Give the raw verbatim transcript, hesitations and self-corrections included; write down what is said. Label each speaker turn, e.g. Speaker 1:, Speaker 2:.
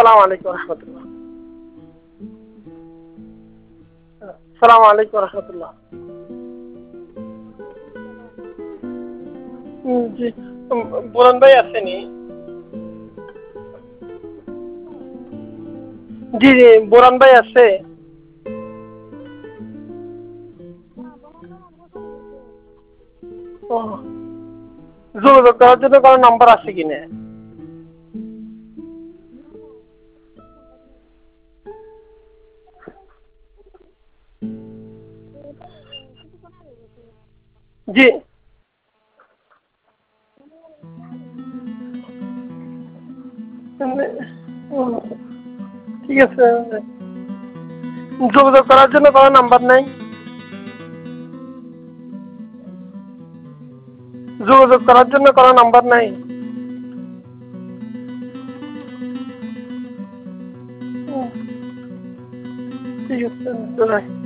Speaker 1: সালাম আলাইকুম রহমতুল্লাহ। সালাম আলাইকুম রহমতুল্লাহ। জি বুরহান ভাই আসেনি? জি জি বুরহান ভাই আছে? ও যোগাযোগ করার জন্য কারো নাম্বার আছে কিনা? জি ঠিক আছে। যোগাযোগ করার জন্য কারো নাম্বার নাই? যোগাযোগ করার জন্য কারো নাম্বার নাই? ঠিক আছে।